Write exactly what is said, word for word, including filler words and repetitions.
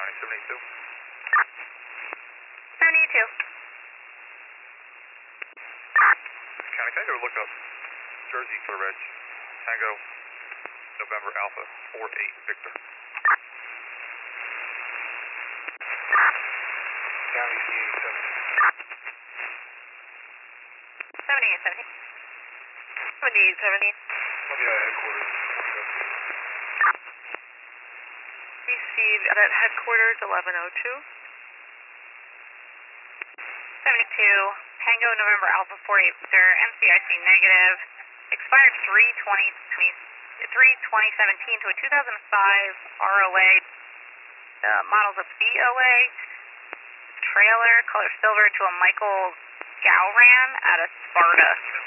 nine seventy-two. seventy-two. County, can I go look up Jersey for Reg? Tango, November Alpha, four eight Victor. County C eighty-seven. seventy-eight seventy. seventy-eight seventy. Yeah, headquarters. Received at headquarters eleven oh two. seventy-two, Tango November Alpha forty-eight Victor, M C I C negative, expired three twenty seventeen to a two thousand five R O A, uh, models of B O A, trailer, color silver to a Michael Gowran at a Sparta.